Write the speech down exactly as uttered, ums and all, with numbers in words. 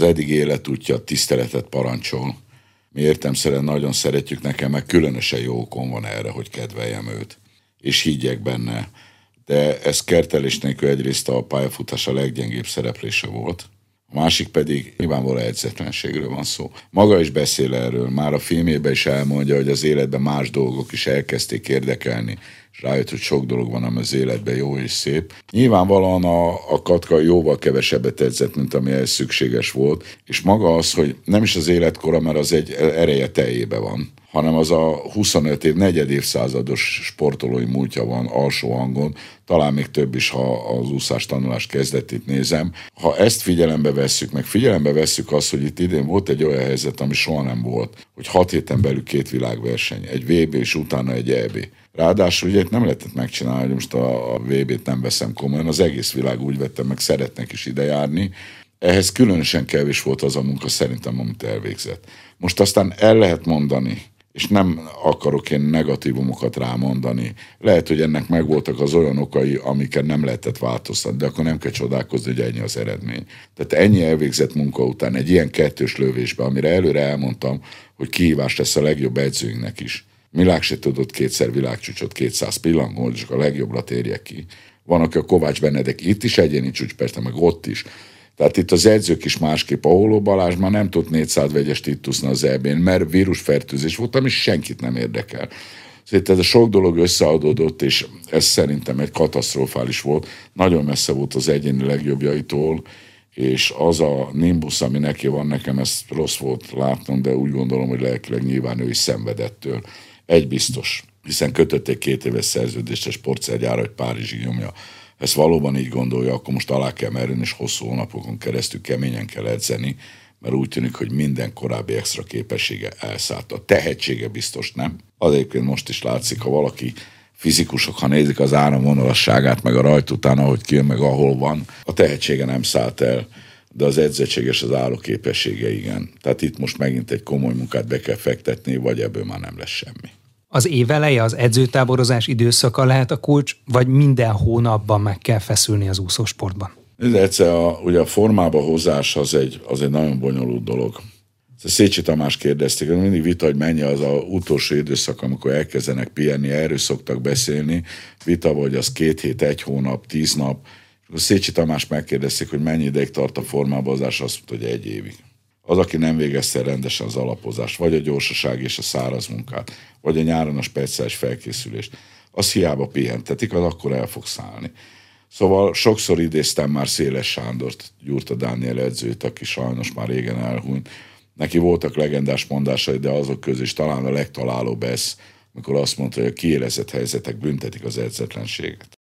az eddig életútja tiszteletet parancsol. Mi értelemszerűen nagyon szeretjük, nekem meg különösen jó okom van erre, hogy kedveljem őt. És higgyek benne. De ez kertelés nélkül egyrészt a pályafutása leggyengébb szereplése volt. A másik pedig nyilvánvalóan edzetlenségről van szó. Maga is beszél erről, már a filmjében is elmondja, hogy az életben más dolgok is elkezdték érdekelni, és rájött, hogy sok dolog van, ami az életben jó és szép. Nyilvánvalóan a, a Katka jóval kevesebbet edzett, mint ami ez szükséges volt, és maga az, hogy nem is az életkora, mert az egy ereje teljébe van, hanem az a huszonöt év, negyed évszázados sportolói múltja van alsó hangon, talán még több is, ha az úszás tanulás kezdetét nézem. Ha ezt figyelembe vesszük, meg figyelembe vesszük azt, hogy itt idén volt egy olyan helyzet, ami soha nem volt, hogy hat héten belül két világverseny, egy vé bé és utána egy é bé. Ráadásul ugye nem lehetett megcsinálni, hogy most a vé bét nem veszem komolyan, az egész világ úgy vettem meg, szeretnek is ide járni. Ehhez különösen kevés volt az a munka szerintem, amit elvégzett. Most aztán el lehet mondani, és nem akarok én negatívumokat rámondani. Lehet, hogy ennek megvoltak az olyan okai, amiket nem lehetett változtatni, de akkor nem kell csodálkozni, hogy ennyi az eredmény. Tehát ennyi elvégzett munka után egy ilyen kettős lövésbe, amire előre elmondtam, hogy kihívás lesz a legjobb edzőinknek is. Milák se tudott kétszer világcsúcsot kétszáz pillangón, csak a legjobbra térjek ki. Van, aki a Kovács Benedek itt is egyéni csúcs, persze, meg ott is. Tehát itt az edzők is másképp. A Holló Balázs már nem tudott négyszáz vegyest itt úszni az é bén, mert vírusfertőzés volt, ami senkit nem érdekel. Szóval ez a sok dolog összeadódott, és ez szerintem egy katasztrofális volt. Nagyon messze volt az egyéni legjobbjaitól, és az a nimbus, ami neki van, nekem ezt rossz volt látnom, de úgy gondolom, hogy lelkileg nyilván ő is szenvedettől. Egy biztos, hiszen kötötték két éves szerződést a sportszergyára, hogy Párizsig nyomja. Ezt valóban így gondolja, akkor most alá kell merülni, és hosszú hónapokon keresztül keményen kell edzeni, mert úgy tűnik, hogy minden korábbi extra képessége elszállt. A tehetsége biztos nem. Az egyébként most is látszik, ha valaki fizikusok, ha nézik az áramvonalasságát, meg a rajt után, ahogy kijön, meg ahol van, a tehetsége nem szállt el, de az edzettség és az állóképessége igen. Tehát itt most megint egy komoly munkát be kell fektetni, vagy ebből már nem lesz semmi. Az év eleje, az edzőtáborozás időszaka lehet a kulcs, vagy minden hónapban meg kell feszülni az úszósportban? Ez egyszer a, ugye a formába hozás az egy, az egy nagyon bonyolult dolog. Szécsi Tamás kérdezték, hogy mindig vita, hogy mennyi az a utolsó időszak, amikor elkezdenek pihenni, erről szoktak beszélni. Vita, hogy az két hét, egy hónap, tíz nap. És Szécsi Tamás megkérdezték, hogy mennyi ideig tart a formába hozás, azt mondta, hogy egy évig. Az, aki nem végezte rendesen az alapozást, vagy a gyorsaság és a száraz munkát, vagy a nyáron a speciális felkészülést, az hiába pihentetik, az akkor el fog szállni. Szóval sokszor idéztem már Széles Sándort, Gyurta Dániel edzőt, aki sajnos már régen elhunyt. Neki voltak legendás mondásai, de azok közül is talán a legtalálóbb ez, amikor azt mondta, hogy a kiélezett helyzetek büntetik az edzetlenséget.